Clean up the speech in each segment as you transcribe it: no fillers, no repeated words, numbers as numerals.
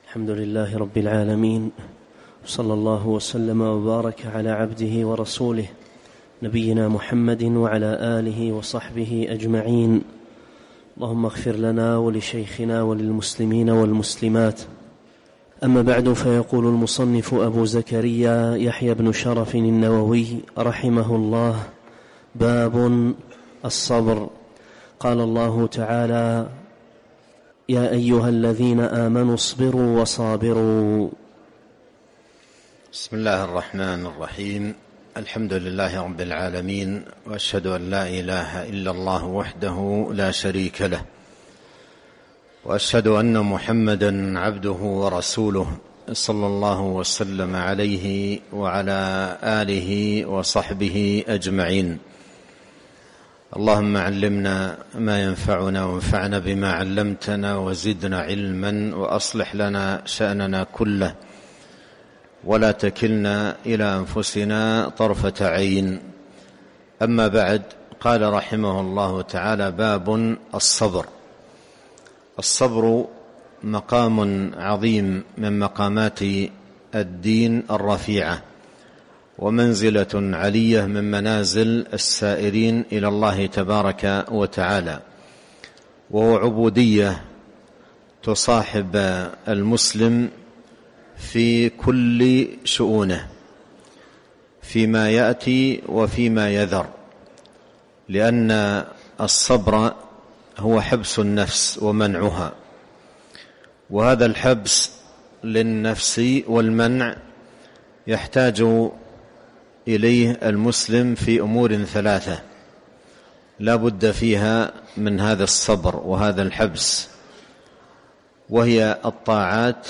الحمد لله رب العالمين، صلى الله وسلم وبارك على عبده ورسوله نبينا محمد وعلى آله وصحبه أجمعين. اللهم اغفر لنا ولشيخنا وللمسلمين والمسلمات. أما بعد، فيقول المصنف أبو زكريا يحيى بن شرف النووي رحمه الله: باب الصبر. قال الله تعالى: يا أيها الذين آمنوا اصبروا وصابروا. بسم الله الرحمن الرحيم. الحمد لله رب العالمين، وأشهد أن لا إله إلا الله وحده لا شريك له، وأشهد أن محمدا عبده ورسوله، صلى الله وسلم عليه وعلى آله وصحبه أجمعين. اللهم علمنا ما ينفعنا وانفعنا بما علمتنا وزدنا علما، وأصلح لنا شأننا كله، ولا تكلنا إلى أنفسنا طرفة عين. أما بعد، قال رحمه الله تعالى: باب الصبر. الصبر مقام عظيم من مقامات الدين الرفيعة، ومنزلة علية من منازل السائرين إلى الله تبارك وتعالى، وهو عبودية تصاحب المسلم في كل شؤونه، فيما يأتي وفيما يذر، لأن الصبر هو حبس النفس ومنعها، وهذا الحبس للنفس والمنع يحتاج إليه المسلم في أمور ثلاثة لا بد فيها من هذا الصبر وهذا الحبس، وهي الطاعات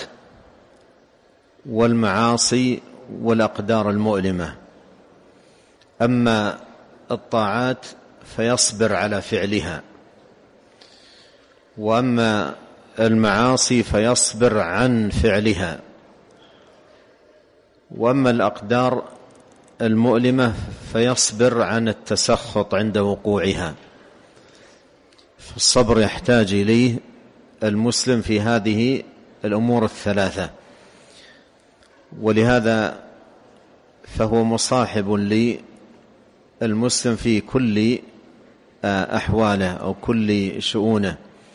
والمعاصي والأقدار المؤلمة. أما الطاعات فيصبر على فعلها، وأما المعاصي فيصبر عن فعلها، وأما الأقدار المؤلمة فيصبر عن التسخط عند وقوعها. فالصبر يحتاج إليه المسلم في هذه الأمور الثلاثة، ولهذا فهو مصاحب للمسلم في كل أحواله أو كل شؤونه.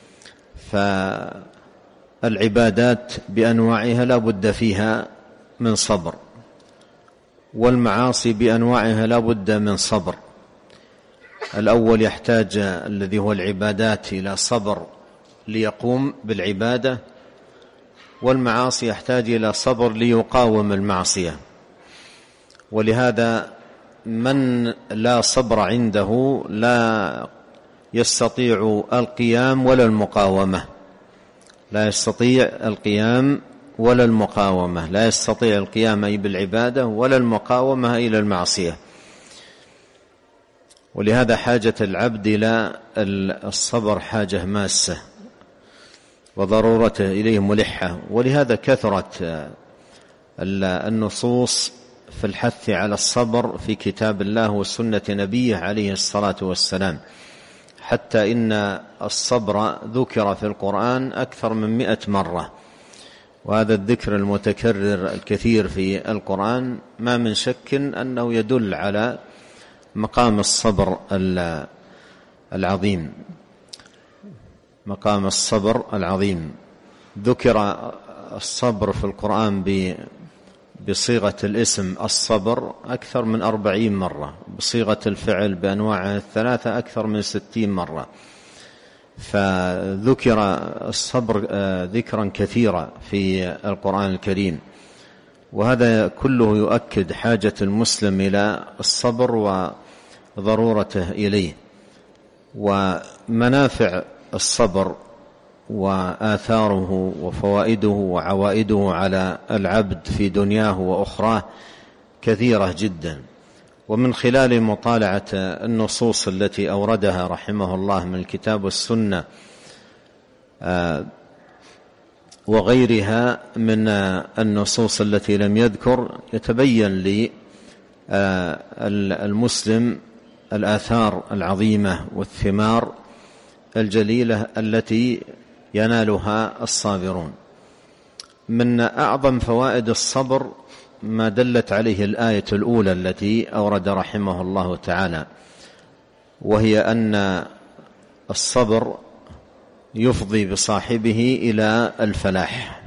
فالعبادات بأنواعها لا بد فيها من صبر، والمعاصي بأنواعها لا بد من صبر. الأول يحتاج الذي هو العبادات إلى صبر ليقوم بالعبادة، والمعاصي يحتاج إلى صبر ليقاوم المعصية. ولهذا من لا صبر عنده لا يستطيع القيام ولا المقاومة، لا يستطيع القيام ولا المقاومة، لا يستطيع القيام أي بالعبادة ولا المقاومة إلى المعصية. ولهذا حاجة العبد إلى الصبر حاجة ماسة، وضرورته إليه ملحة. ولهذا كثرت النصوص في الحث على الصبر في كتاب الله وسنة نبيه عليه الصلاة والسلام، حتى إن الصبر ذكر في القرآن أكثر من 100 مرة، وهذا الذكر المتكرر الكثير في القرآن ما من شك أنه يدل على مقام الصبر العظيم. مقام الصبر العظيم. ذكر الصبر في القرآن بصيغة الاسم الصبر أكثر من 40 مرة، بصيغة الفعل بأنواعها الثلاثة أكثر من 60 مرة. فذكر الصبر ذكرا كثيرا في القرآن الكريم، وهذا كله يؤكد حاجة المسلم إلى الصبر وضرورته إليه. ومنافع الصبر وآثاره وفوائده وعوائده على العبد في دنياه وأخراه كثيرة جدا. ومن خلال مطالعة النصوص التي أوردها رحمه الله من الكتاب والسنة وغيرها من النصوص التي لم يذكر، يتبين للمسلم الآثار العظيمة والثمار الجليلة التي ينالها الصابرون. من أعظم فوائد الصبر ما دلت عليه الآية الأولى التي أورد رحمه الله تعالى، وهي أن الصبر يفضي بصاحبه إلى الفلاح،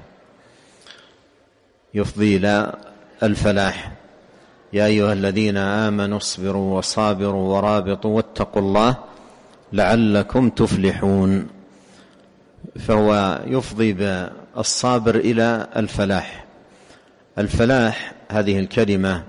يفضي إلى الفلاح. يا أيها الذين آمنوا اصبروا وصابروا ورابطوا واتقوا الله لعلكم تفلحون. فهو يفضي بالصابر إلى الفلاح. الفلاح هذه الكلمة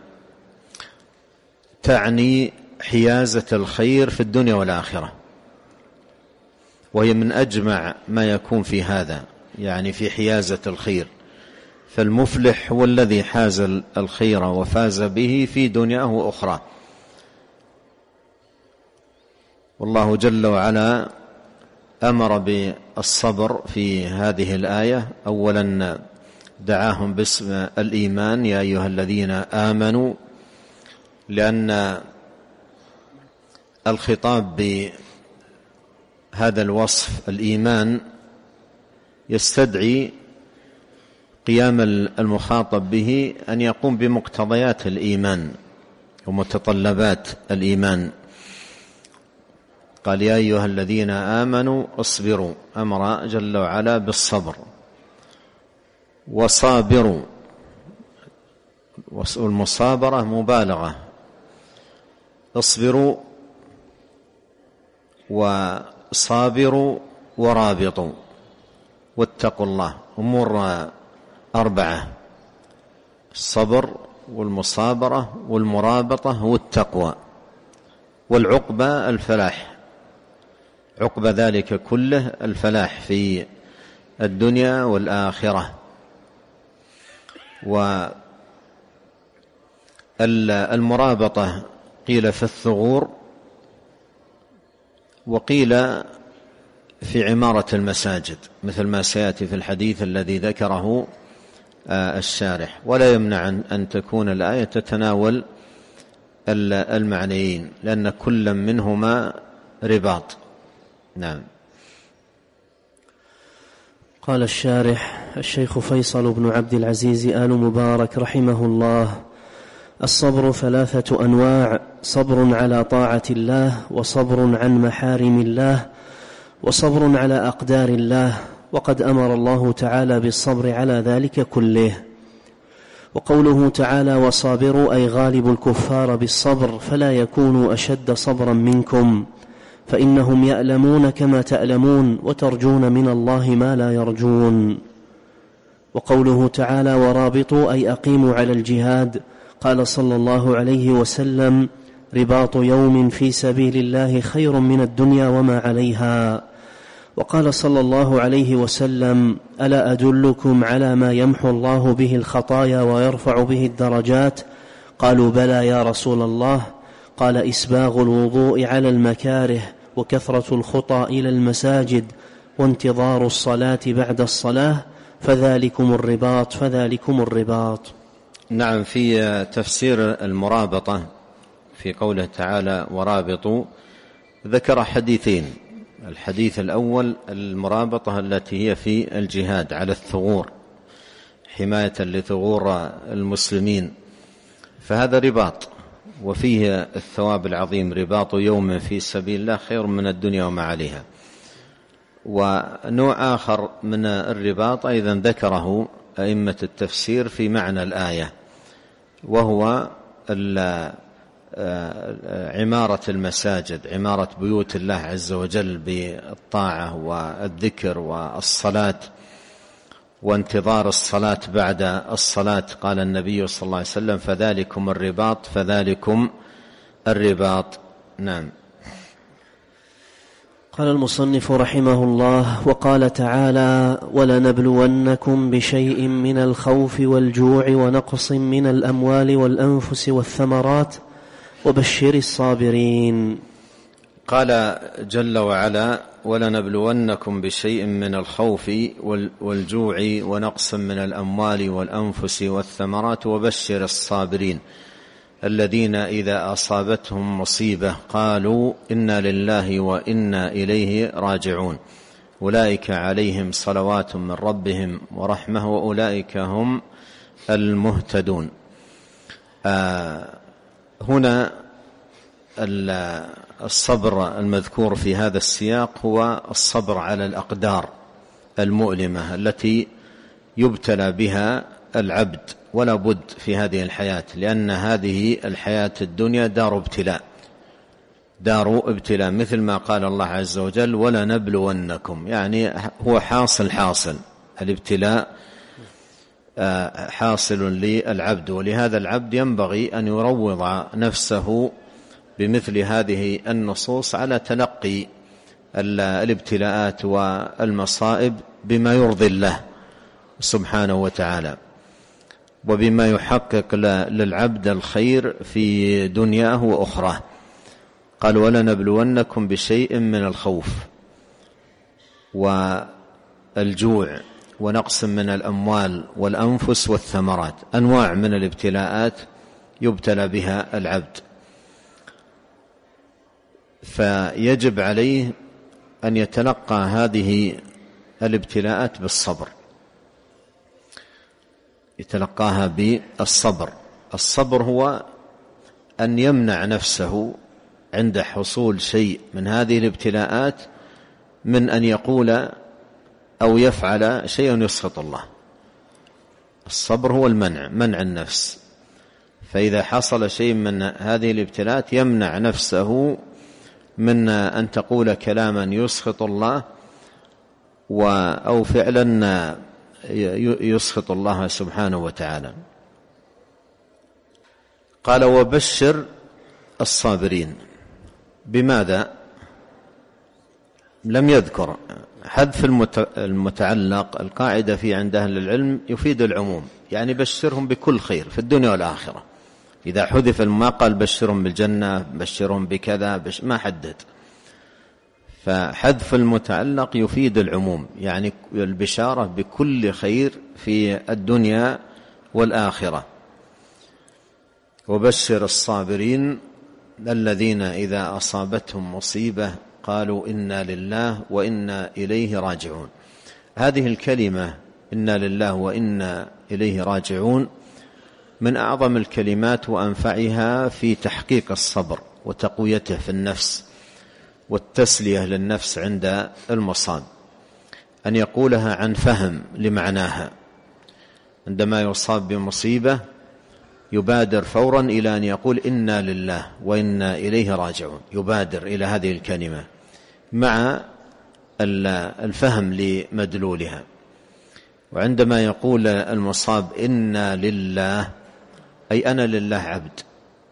تعني حيازة الخير في الدنيا والآخرة، وهي من أجمع ما يكون في هذا، يعني في حيازة الخير. فالمفلح هو الذي حاز الخير وفاز به في دنياه وأخرى. والله جل وعلا أمر بالصبر في هذه الآية. أولا دعاهم باسم الإيمان، يا أيها الذين آمنوا، لأن الخطاب بهذا الوصف الإيمان يستدعي قيام المخاطب به أن يقوم بمقتضيات الإيمان ومتطلبات الإيمان. قال يا أيها الذين آمنوا اصبروا، أمر جل وعلا بالصبر، وصابروا، والمصابرة مبالغة، اصبروا وصابروا ورابطوا واتقوا الله. أمور أربعة: الصبر والمصابرة والمرابطة والتقوى، والعقبة الفلاح، عقب ذلك كله الفلاح في الدنيا والآخرة. والمرابطة قيل في الثغور، وقيل في عمارة المساجد، مثل ما سيأتي في الحديث الذي ذكره الشارح. ولا يمنع أن تكون الآية تتناول المعنيين، لأن كل منهما رباط. نعم. قال الشارح الشيخ فيصل بن عبد العزيز آل مبارك رحمه الله: الصبر 3 أنواع: صبر على طاعة الله، وصبر عن محارم الله، وصبر على أقدار الله. وقد أمر الله تعالى بالصبر على ذلك كله. وقوله تعالى وصابروا أي غالب الكفار بالصبر، فلا يكونوا أشد صبرا منكم، فإنهم يألمون كما تألمون، وترجون من الله ما لا يرجون. وقوله تعالى ورابطوا أي أقيموا على الجهاد. قال صلى الله عليه وسلم: رباط يوم في سبيل الله خير من الدنيا وما عليها. وقال صلى الله عليه وسلم: ألا أدلكم على ما يمحو الله به الخطايا ويرفع به الدرجات؟ قالوا بلى يا رسول الله. قال: إسباغ الوضوء على المكاره، وكثرة الخطى إلى المساجد، وانتظار الصلاة بعد الصلاة، فذلكم الرباط فذلكم الرباط. نعم. في تفسير المرابطة في قوله تعالى ورابطوا ذكر حديثين. الحديث الأول المرابطة التي هي في الجهاد على الثغور، حماية لثغور المسلمين، فهذا رباط وفيه الثواب العظيم. رباط يوم في سبيل الله خير من الدنيا وما عليها. ونوع آخر من الرباط أيضا ذكره أئمة التفسير في معنى الآية، وهو عمارة المساجد، عمارة بيوت الله عز وجل بالطاعة والذكر والصلاة، وانتظار الصلاة بعد الصلاة. قال النبي صلى الله عليه وسلم: فذلكم الرباط فذلكم الرباط. نعم. قال المصنف رحمه الله: وقال تعالى: ولنبلونكم بشيء من الخوف والجوع ونقص من الأموال والأنفس والثمرات وبشر الصابرين. قال جل وعلا: ولنبلونكم بشيء من الخوف والجوع ونقص من الأموال والأنفس والثمرات وبشر الصابرين الذين إذا أصابتهم مصيبة قالوا إنا لله وإنا إليه راجعون. أولئك عليهم صلوات من ربهم ورحمة وأولئك هم المهتدون. هنا الصبر المذكور في هذا السياق هو الصبر على الأقدار المؤلمة التي يبتلى بها العبد ولا بد في هذه الحياة، لأن هذه الحياة الدنيا دار ابتلاء، مثل ما قال الله عز وجل ولا نبلونكم، يعني هو حاصل الابتلاء حاصل للعبد، ولهذا العبد ينبغي أن يروض نفسه بمثل هذه النصوص على تلقي الابتلاءات والمصائب بما يرضي الله سبحانه وتعالى، وبما يحقق للعبد الخير في دنياه وأخراه. قال ولنبلونكم بشيء من الخوف والجوع ونقص من الأموال والأنفس والثمرات، أنواع من الابتلاءات يبتلى بها العبد، فيجب عليه أن يتلقى هذه الابتلاءات بالصبر، يتلقاها بالصبر. الصبر هو أن يمنع نفسه عند حصول شيء من هذه الابتلاءات من أن يقول أو يفعل شيء يسخط الله. الصبر هو منع النفس، فإذا حصل شيء من هذه الابتلاءات يمنع نفسه من أن تقول كلاما يسخط الله أو فعلا يسخط الله سبحانه وتعالى. قال وبشر الصابرين. بماذا؟ لم يذكر حذف المتعلق. القاعدة في عند أهل العلم يفيد العموم، يعني بشرهم بكل خير في الدنيا والآخرة. إذا حذف ما قال بشرهم بالجنة، بشرهم بكذا، ما حدد، فحذف المتعلق يفيد العموم، يعني البشارة بكل خير في الدنيا والآخرة. وبشر الصابرين الذين إذا أصابتهم مصيبة قالوا إنا لله وإنا إليه راجعون. هذه الكلمة إنا لله وإنا إليه راجعون من أعظم الكلمات وأنفعها في تحقيق الصبر وتقويته في النفس والتسلية للنفس عند المصاب، أن يقولها عن فهم لمعناها. عندما يصاب بمصيبة يبادر فورا إلى أن يقول إنا لله وإنا إليه راجعون، يبادر إلى هذه الكلمة مع الفهم لمدلولها. وعندما يقول المصاب إنا لله أي أنا لله عبد،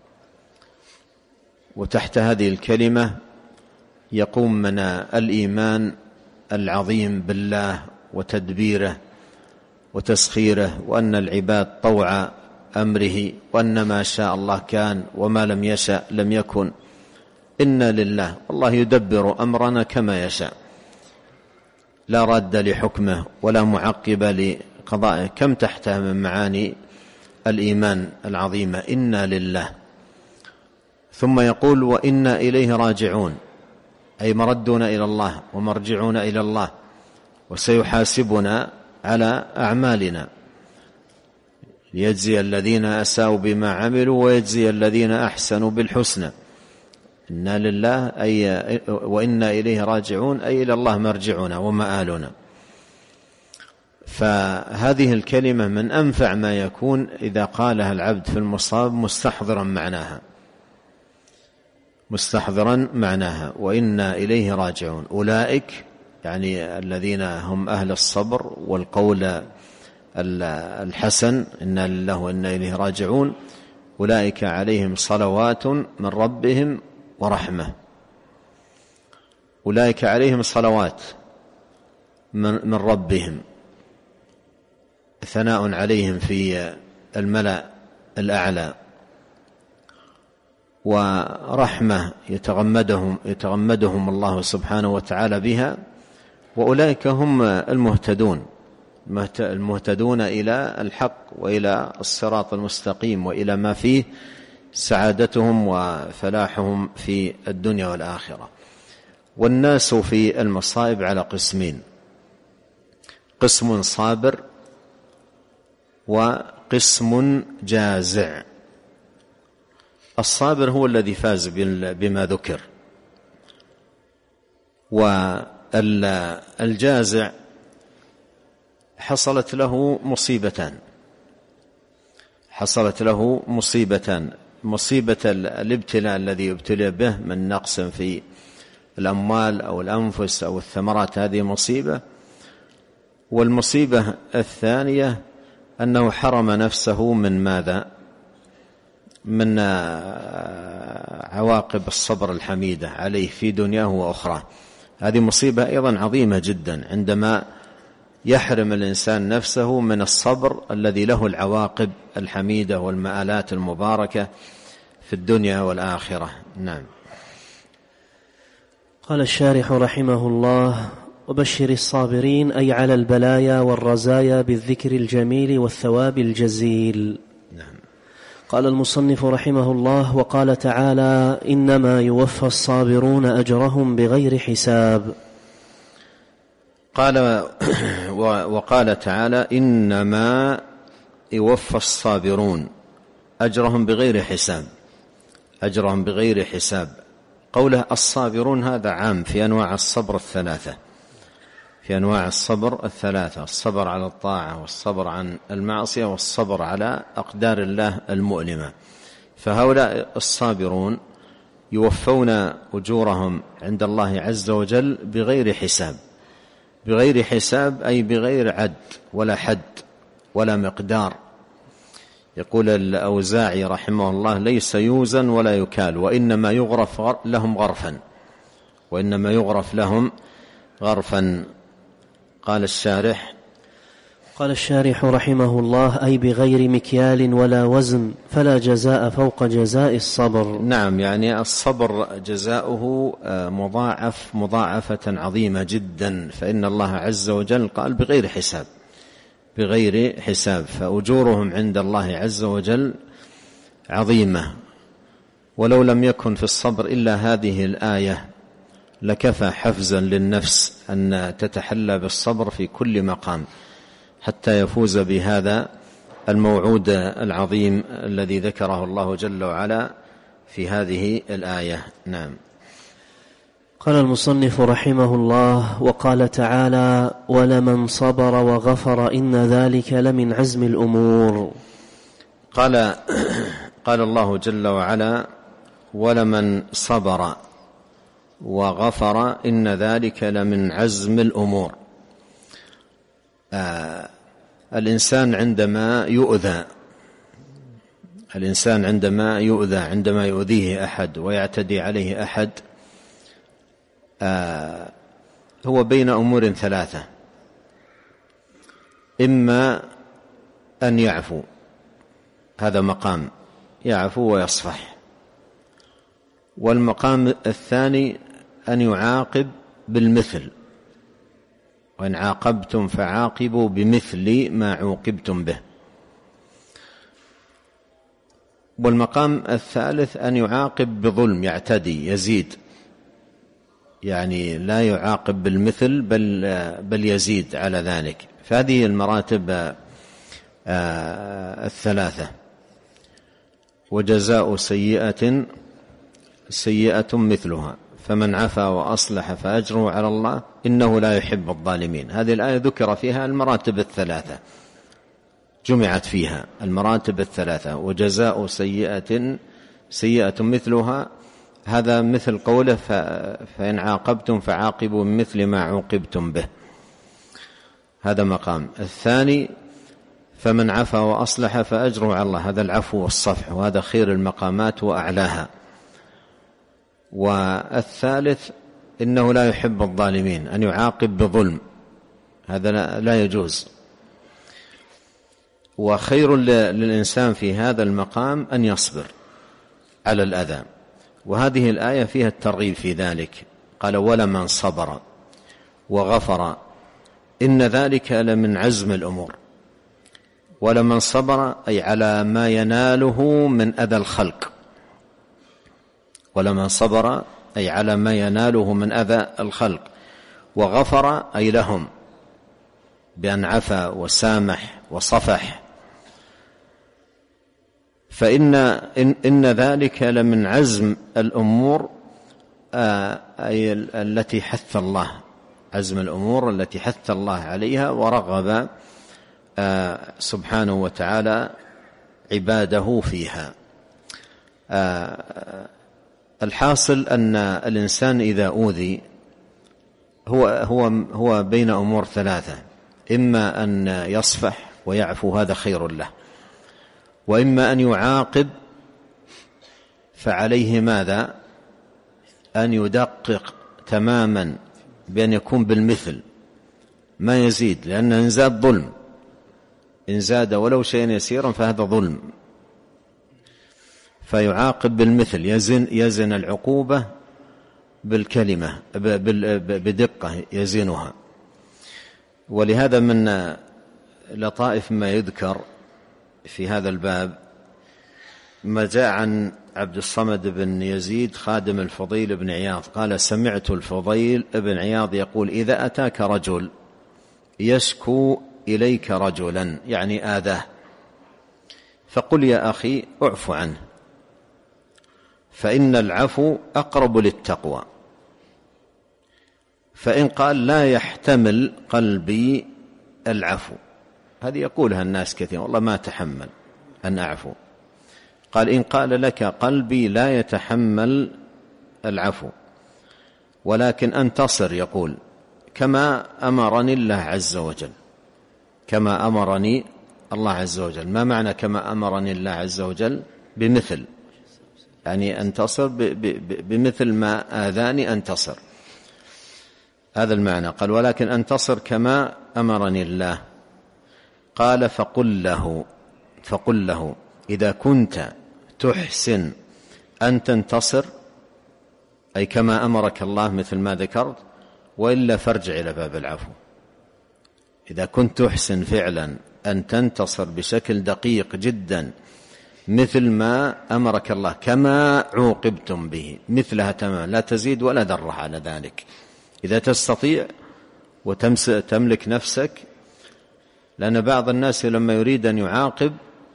وتحت هذه الكلمة يقوم من الإيمان العظيم بالله وتدبيره وتسخيره، وأن العباد طوع أمره، وأن ما شاء الله كان وما لم يشأ لم يكن. إنا لله، الله يدبر أمرنا كما يشاء، لا راد لحكمه ولا معقب لقضائه. كم تحتها من معاني الإيمان العظيمة. إنا لله. ثم يقول وإنا إليه راجعون، أي مردنا إلى الله ومرجعون إلى الله، وسيحاسبنا على أعمالنا ليجزي الذين أساءوا بما عملوا ويجزي الذين أحسنوا بالحسنى. إنا لله أي وإنا إليه راجعون، أي إلى الله مرجعنا ومآلنا. فهذه الكلمة من أنفع ما يكون إذا قالها العبد في المصاب مستحضرا معناها. وإنا إليه راجعون. أولئك يعني الذين هم أهل الصبر والقول الحسن، إنا لله وإنا إليه راجعون، أولئك عليهم صلوات من ربهم ورحمة. أولئك عليهم صلوات من ربهم، ثناء عليهم في الملأ الأعلى، ورحمة يتغمدهم الله سبحانه وتعالى بها. وأولئك هم المهتدون إلى الحق وإلى الصراط المستقيم وإلى ما فيه سعادتهم وفلاحهم في الدنيا والآخرة. والناس في المصائب على قسمين: قسم صابر وقسم جازع. الصابر هو الذي فاز بما ذكر، والجازع حصلت له مصيبتان: مصيبة الابتلاء الذي يبتلى به من نقص في الأموال أو الأنفس أو الثمرات، هذه مصيبة. والمصيبة الثانية أنه حرم نفسه من ماذا؟ من عواقب الصبر الحميدة عليه في دنياه وأخرى. هذه مصيبة أيضا عظيمة جدا، عندما يحرم الإنسان نفسه من الصبر الذي له العواقب الحميدة والمآلات المباركة في الدنيا والآخرة. نعم. قال الشارح رحمه الله: وبشر الصابرين أي على البلايا والرزايا بالذكر الجميل والثواب الجزيل. نعم. قال المصنف رحمه الله: وقال تعالى: إنما يوفى الصابرون أجرهم بغير حساب. وقال تعالى: إنما يوفى الصابرون أجرهم بغير حساب. قوله الصابرون هذا عام في أنواع الصبر الثلاثة: الصبر على الطاعة، والصبر عن المعصية، والصبر على أقدار الله المؤلمة. فهؤلاء الصابرون يوفون أجورهم عند الله عز وجل بغير حساب، أي بغير عد ولا حد ولا مقدار. يقول الأوزاعي رحمه الله: ليس يوزن ولا يكال، وإنما يغرف لهم غرفا. قال الشارح رحمه الله: أي بغير مكيال ولا وزن، فلا جزاء فوق جزاء الصبر. نعم، يعني الصبر جزاؤه مضاعفة عظيمة جدا، فإن الله عز وجل قال بغير حساب، فأجورهم عند الله عز وجل عظيمة. ولو لم يكن في الصبر إلا هذه الآية لكفى حفزا للنفس أن تتحلى بالصبر في كل مقام، حتى يفوز بهذا الموعود العظيم الذي ذكره الله جل وعلا في هذه الآية. نعم. قال المصنف رحمه الله: وقال تعالى: ولمن صبر وغفر إن ذلك لمن عزم الأمور. قال الله جل وعلا: ولمن صبر وغفر إن ذلك لمن عزم الأمور. الإنسان عندما يؤذيه أحد ويعتدي عليه أحد، هو بين أمور ثلاثة: إما أن يعفو، هذا مقام يعفو ويصفح، والمقام الثاني أن يعاقب بالمثل، وإن عاقبتم فعاقبوا بمثل ما عوقبتم به. والمقام الثالث أن يعاقب بظلم، يعتدي يزيد، يعني لا يعاقب بالمثل بل يزيد على ذلك. فهذه المراتب الثلاثة. وجزاء سيئة مثلها، فمن عفا وأصلح فأجره على الله إنه لا يحب الظالمين. هذه الآية ذكر فيها المراتب الثلاثة، جمعت فيها المراتب الثلاثة. وجزاء سيئة مثلها، هذا مثل قوله: فإن عاقبتم فعاقبوا بمثل ما عوقبتم به، هذا مقام. الثاني: فمن عفا وأصلح فأجره على الله، هذا العفو والصفح، وهذا خير المقامات وأعلاها. والثالث: إنه لا يحب الظالمين، أن يعاقب بظلم، هذا لا يجوز. وخير للإنسان في هذا المقام أن يصبر على الأذى، وهذه الآية فيها الترغيب في ذلك. قال: ولمن صبر وغفر إن ذلك لمن عزم الأمور. ولمن صبر أي على ما يناله من أذى الخلق، ولمن صبر أي على ما يناله من أذى الخلق، وغفر أي لهم بأن عفا وسامح وصفح. فإن ذلك لمن عزم الأمور أي التي حث الله، عزم الأمور التي حث الله عليها ورغب سبحانه وتعالى عباده فيها. الحاصل أن الإنسان إذا أوذي هو بين أمور ثلاثة: إما أن يصفح ويعفو، هذا خير له، وإما أن يعاقب، فعليه ماذا؟ أن يدقق تماما بأن يكون بالمثل ما يزيد، لأن إن زاد ظلم، إن زاد ولو شيئا يسيرا فهذا ظلم. فيعاقب بالمثل، يزن العقوبة بالكلمة بدقة يزنها. ولهذا من لطائف ما يذكر في هذا الباب ما جاء عن عبد الصمد بن يزيد خادم الفضيل بن عياض قال: سمعت الفضيل بن عياض يقول: إذا أتاك رجل يشكو إليك رجلا، يعني آذاه، فقل يا أخي أعف عنه، فإن العفو أقرب للتقوى. فإن قال: لا يحتمل قلبي العفو، هذه يقولها الناس كثير، والله ما تحمل أن أعفو. قال: إن قال لك قلبي لا يتحمل العفو ولكن أنتصر، يقول كما أمرني الله عز وجل، كما أمرني الله عز وجل. ما معنى كما أمرني الله عز وجل؟ بمثل، يعني أنتصر بمثل ما آذاني أنتصر، هذا المعنى. قال: ولكن أنتصر كما أمرني الله. قال: فقل له إذا كنت تحسن أن تنتصر، أي كما أمرك الله مثل ما ذكرت، وإلا فارجع إلى باب العفو. إذا كنت تحسن فعلا أن تنتصر بشكل دقيق جدا مثل ما أمرك الله، كما عوقبتم به، مثلها تماما، لا تزيد ولا ذرة على ذلك. إذا تستطيع وتملك نفسك، لأن بعض الناس لما يريد أن يعاقب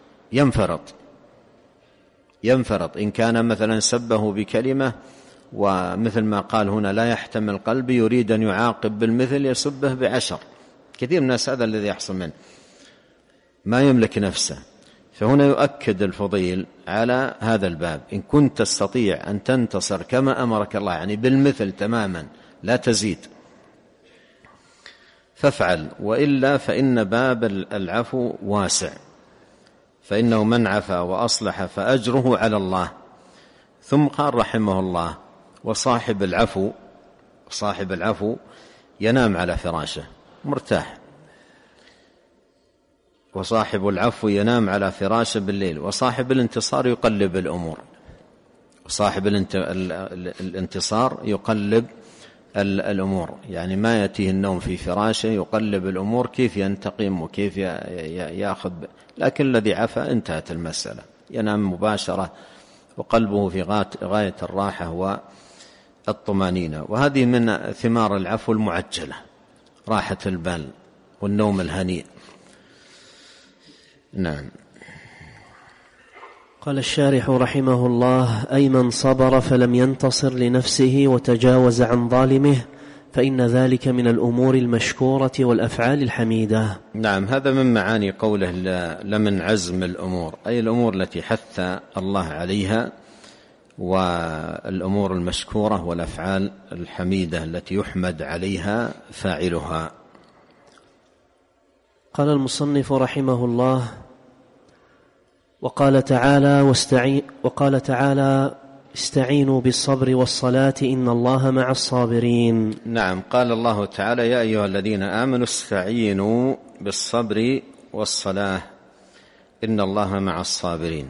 ينفرط إن كان مثلا سبه بكلمة، ومثل ما قال هنا لا يحتمل قلبي، يريد أن يعاقب بالمثل يسبه ب10. كثير من الناس هذا الذي يحصل منه، ما يملك نفسه. فهنا يؤكد الفضيل على هذا الباب: إن كنت تستطيع أن تنتصر كما أمرك الله، يعني بالمثل تماما لا تزيد، فافعل، وإلا فإن باب العفو واسع، فإنه من عفا وأصلح فأجره على الله. ثم قال رحمه الله: وصاحب العفو ينام على فراشه مرتاح، وصاحب العفو ينام على فراشه بالليل، وصاحب الانتصار يقلب الأمور، وصاحب الانتصار يقلب الأمور، يعني ما يأتيه النوم في فراشه، يقلب الأمور كيف ينتقم وكيف يأخذ. لكن الذي عفا انتهت المسألة، ينام مباشرة وقلبه في غاية الراحة والطمانينة. وهذه من ثمار العفو المعجلة، راحة البال والنوم الهنيء. نعم. قال الشارح رحمه الله: أي من صبر فلم ينتصر لنفسه وتجاوز عن ظالمه، فإن ذلك من الأمور المشكورة والأفعال الحميدة. نعم، هذا من معاني قوله لمن عزم الأمور، أي الأمور التي حث الله عليها، والأمور المشكورة والأفعال الحميدة التي يحمد عليها فاعلها. قال المصنف رحمه الله: وقال تعالى استعينوا بالصبر والصلاة إن الله مع الصابرين. نعم، قال الله تعالى: يا أيها الذين آمنوا استعينوا بالصبر والصلاة إن الله مع الصابرين.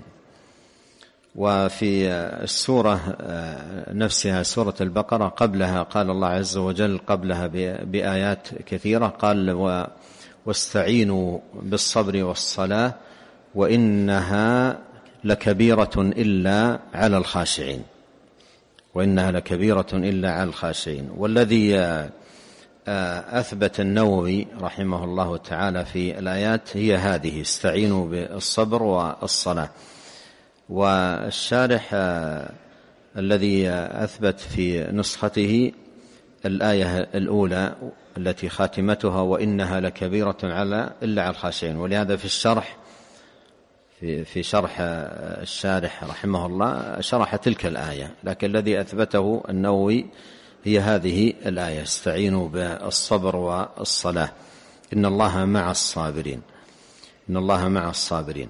وفي السورة نفسها، سورة البقرة، قبلها قال الله عز وجل قبلها بآيات كثيرة، قال: واستعينوا بالصبر والصلاة وإنها لكبيرة إلا على الخاشعين. وإنها لكبيرة إلا على الخاشعين. والذي أثبت النووي رحمه الله تعالى في الآيات هي هذه: استعينوا بالصبر والصلاة. والشارح الذي أثبت في نسخته الآية الأولى التي خاتمتها وإنها لكبيرة إلا على الخاشعين. ولهذا في الشرح في شرح الشارح رحمه الله شرح تلك الآية، لكن الذي أثبته النووي هي هذه الآية: استعينوا بالصبر والصلاة إن الله مع الصابرين. إن الله مع الصابرين.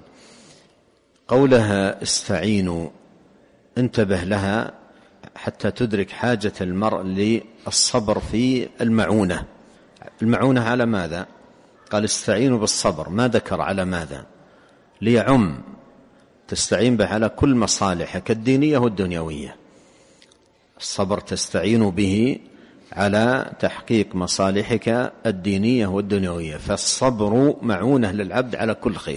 قولها استعينوا انتبه لها حتى تدرك حاجة المرء للصبر في المعونة. المعونة على ماذا؟ قال استعينوا بالصبر، ما ذكر على ماذا، ليعم تستعين به على كل مصالحك الدينية والدنيوية. الصبر تستعين به على تحقيق مصالحك الدينية والدنيوية، فالصبر معونة للعبد على كل خير،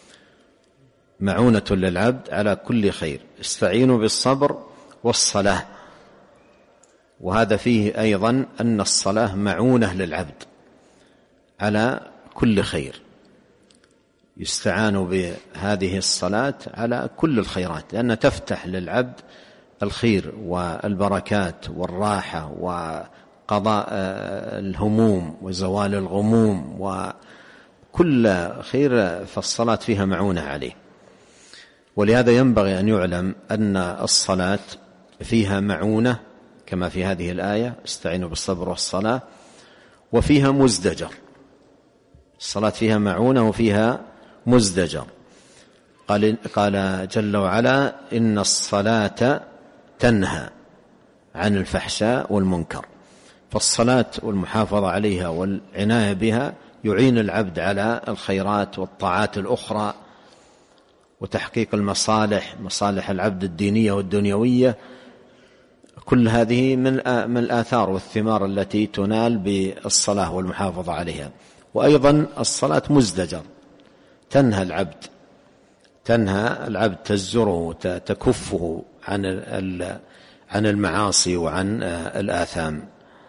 معونة للعبد على كل خير. استعينوا بالصبر والصلاة، وهذا فيه أيضا أن الصلاة معونة للعبد على كل خير، يستعان بهذه الصلاة على كل الخيرات، لأنها تفتح للعبد الخير والبركات والراحة وقضاء الهموم وزوال الغموم وكل خير، فالصلاة فيها معونة عليه. ولهذا ينبغي أن يعلم أن الصلاة فيها معونة كما في هذه الآية: استعينوا بالصبر والصلاة، وفيها مزدجر. الصلاة فيها معونة وفيها مزدجر. قال جل وعلا: إن الصلاة تنهى عن الفحشاء والمنكر. فالصلاة والمحافظة عليها والعناية بها يعين العبد على الخيرات والطاعات الأخرى وتحقيق مصالح العبد الدينية والدنيوية. كل هذه من الآثار والثمار التي تنال بالصلاة والمحافظة عليها. وأيضا الصلاة مزدجر، تنهى العبد تزجره تكفه عن المعاصي وعن الآثام.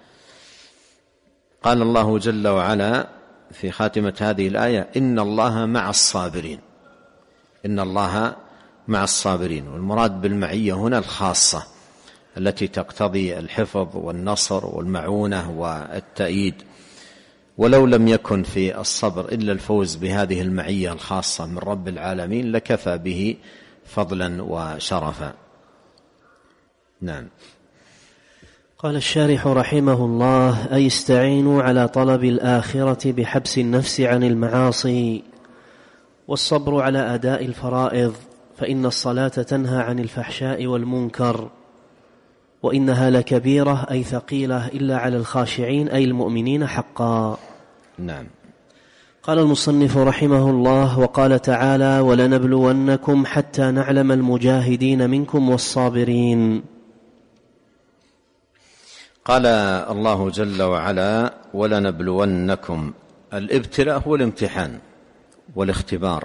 قال الله جل وعلا في خاتمة هذه الآية: إن الله مع الصابرين. إن الله مع الصابرين. والمراد بالمعية هنا الخاصة التي تقتضي الحفظ والنصر والمعونة والتأييد. ولو لم يكن في الصبر إلا الفوز بهذه المعية الخاصة من رب العالمين لكفى به فضلا وشرفا. نعم. قال الشارح رحمه الله: أي استعينوا على طلب الآخرة بحبس النفس عن المعاصي، والصبر على أداء الفرائض، فإن الصلاة تنهى عن الفحشاء والمنكر، وإنها لكبيرة أي ثقيلة إلا على الخاشعين أي المؤمنين حقا. نعم. قال المصنف رحمه الله: وقال تعالى: ولنبلونكم حتى نعلم المجاهدين منكم والصابرين. قال الله جل وعلا: ولنبلونكم. الابتلاء هو الامتحان والاختبار،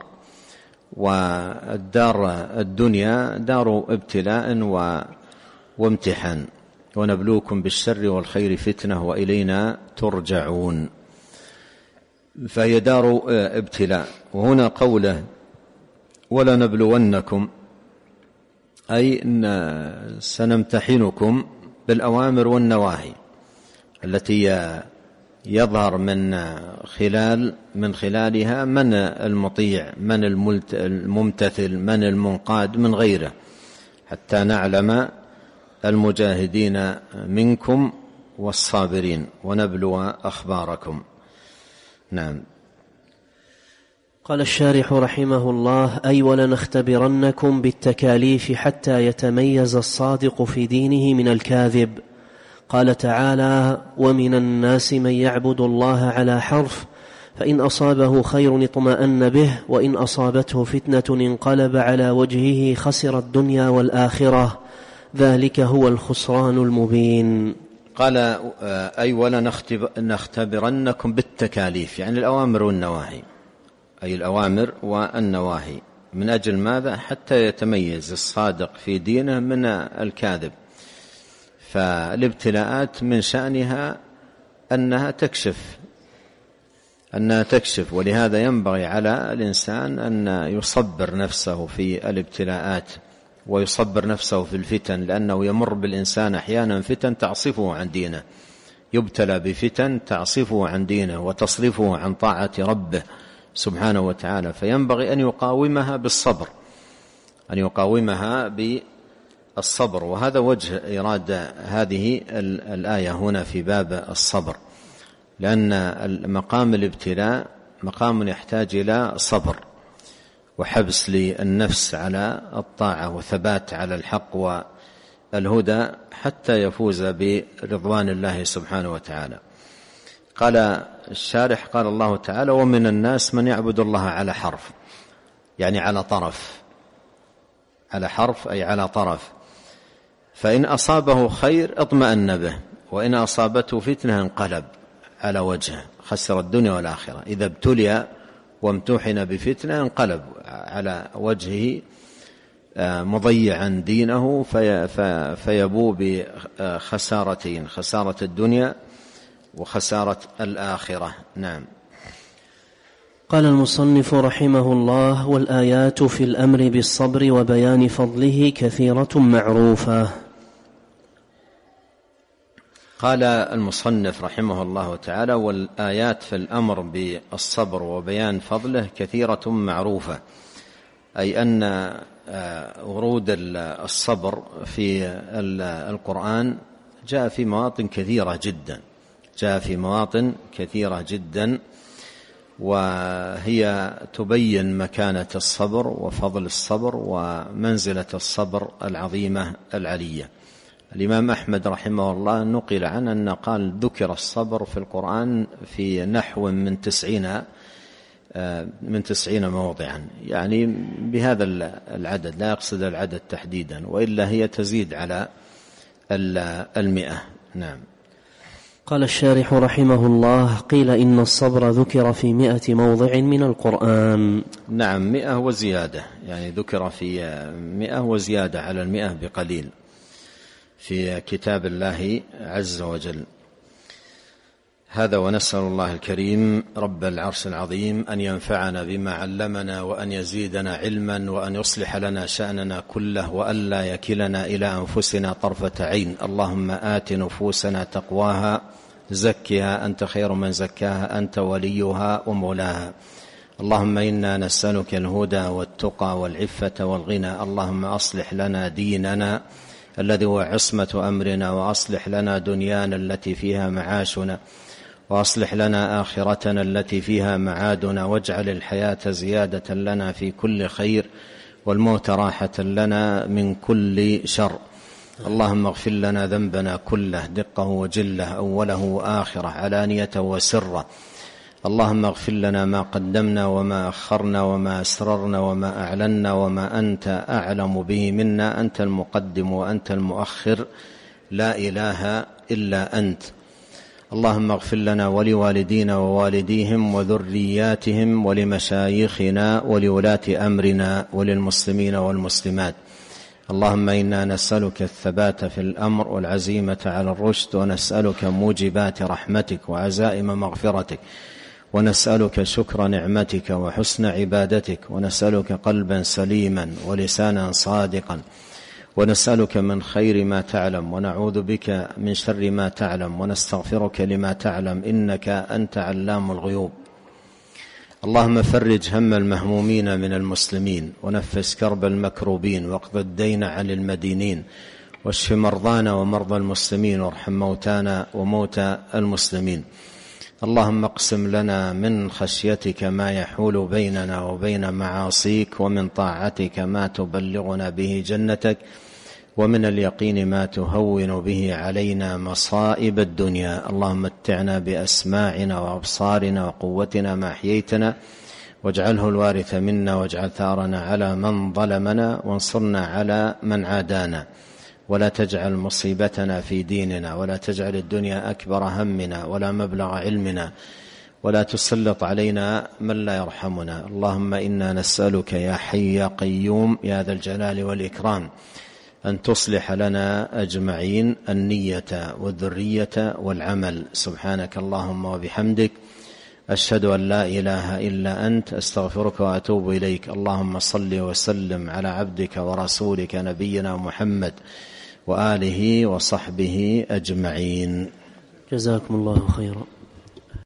والدار الدنيا دار ابتلاء وامتحان. ونبلوكم بالشر والخير فتنة وإلينا ترجعون. فهي دار ابتلاء. وهنا قوله ولنبلونكم أي إن سنمتحنكم بالأوامر والنواهي التي يظهر من خلالها من المطيع من الممتثل من المنقاد من غيره، حتى نعلم المجاهدين منكم والصابرين ونبلو أخباركم. نعم. قال الشارح رحمه الله: أي ولنختبرنكم بالتكاليف حتى يتميز الصادق في دينه من الكاذب. قال تعالى: ومن الناس من يعبد الله على حرف، فإن أصابه خير اطمأن به، وإن أصابته فتنة انقلب على وجهه خسر الدنيا والآخرة، ذلك هو الخسران المبين. قال: أي ولنختبرنكم بالتكاليف، يعني الأوامر والنواهي، أي الأوامر والنواهي. من أجل ماذا؟ حتى يتميز الصادق في دينه من الكاذب. فالابتلاءات من شأنها أنها تكشف، ولهذا ينبغي على الإنسان أن يصبر نفسه في الابتلاءات ويصبر نفسه في الفتن، لأنه يمر بالإنسان أحيانا فتن تعصفه عن دينه، يبتلى بفتن تعصفه عن دينه وتصرفه عن طاعة ربه سبحانه وتعالى، فينبغي أن يقاومها بالصبر. وهذا وجه إرادة هذه الآية هنا في باب الصبر، لأن مقام الابتلاء مقام يحتاج إلى صبر وحبس للنفس على الطاعة وثبات على الحق والهدى حتى يفوز برضوان الله سبحانه وتعالى. قال الشارح قال الله تعالى: ومن الناس من يعبد الله على حرف، يعني على طرف، على حرف أي على طرف، فإن أصابه خير اطمأن به، وإن أصابته فتنة انقلب على وجهه، خسر الدنيا والآخرة. إذا ابتلي وامتحن بفتنة انقلب على وجهه مضيعا دينه فيبوء بخسارتين: خسارة الدنيا وخسارة الآخرة. نعم. قال المصنف رحمه الله: والآيات في الأمر بالصبر وبيان فضله كثيرة معروفة. قال المصنف رحمه الله تعالى: والآيات في الأمر بالصبر وبيان فضله كثيرة معروفة، أي أن ورود الصبر في القرآن جاء في مواطن كثيرة جدا، وهي تبين مكانة الصبر وفضل الصبر ومنزلة الصبر العظيمة العلية. الإمام أحمد رحمه الله نقل عنه أن قال: ذكر الصبر في القرآن في نحو من 90 موضعا، يعني بهذا العدد، لا يقصد العدد تحديدا، وإلا هي تزيد على 100. نعم. قال الشارح رحمه الله: قيل إن الصبر ذكر في 100 موضع من القرآن. نعم، 100 وزيادة، يعني ذكر في 100 وزيادة على 100 بقليل في كتاب الله عز وجل. هذا، ونسأل الله الكريم رب العرش العظيم أن ينفعنا بما علمنا، وأن يزيدنا علما، وأن يصلح لنا شأننا كله، وأن لا يكلنا إلى أنفسنا طرفة عين. اللهم آت نفوسنا تقواها، زكها أنت خير من زكاها، أنت وليها ومولاها. اللهم إنا نسألك الهدى والتقى والعفة والغنى. اللهم أصلح لنا ديننا الذي هو عصمة أمرنا، وأصلح لنا دنيانا التي فيها معاشنا، وأصلح لنا آخرتنا التي فيها معادنا، واجعل الحياة زيادة لنا في كل خير، والموت راحة لنا من كل شر. اللهم اغفر لنا ذنبنا كله، دقه وجله، أوله وآخره، علانية وسره. اللهم اغفر لنا ما قدمنا وما أخرنا وما أسررنا وما أعلنا وما أنت أعلم به منا. أنت المقدم وأنت المؤخر، لا إله إلا أنت. اللهم اغفر لنا ولوالدينا ووالديهم وذرياتهم ولمشايخنا ولولاة أمرنا وللمسلمين والمسلمات. اللهم إنا نسألك الثبات في الأمر والعزيمة على الرشد، ونسألك موجبات رحمتك وعزائم مغفرتك، ونسألك شكر نعمتك وحسن عبادتك، ونسألك قلبا سليما ولسانا صادقا، ونسألك من خير ما تعلم، ونعوذ بك من شر ما تعلم، ونستغفرك لما تعلم، إنك أنت علام الغيوب. اللهم فرج هم المهمومين من المسلمين، ونفس كرب المكروبين، واقض الدين عن المدينين، واشف مرضانا ومرضى المسلمين، وارحم موتانا وموتى المسلمين. اللهم اقسم لنا من خشيتك ما يحول بيننا وبين معاصيك، ومن طاعتك ما تبلغنا به جنتك، ومن اليقين ما تهون به علينا مصائب الدنيا. اللهم متعنا بأسماعنا وأبصارنا وقوتنا ما أحييتنا، واجعله الوارث منا، واجعل ثارنا على من ظلمنا، وانصرنا على من عادانا، ولا تجعل مصيبتنا في ديننا، ولا تجعل الدنيا أكبر همنا ولا مبلغ علمنا، ولا تسلط علينا من لا يرحمنا. اللهم إنا نسألك يا حي يا قيوم يا ذا الجلال والإكرام أن تصلح لنا أجمعين النية والذرية والعمل. سبحانك اللهم وبحمدك، أشهد أن لا إله إلا أنت، أستغفرك وأتوب إليك. اللهم صل وسلم على عبدك ورسولك نبينا محمد وآله وصحبه أجمعين. جزاكم الله خيرا.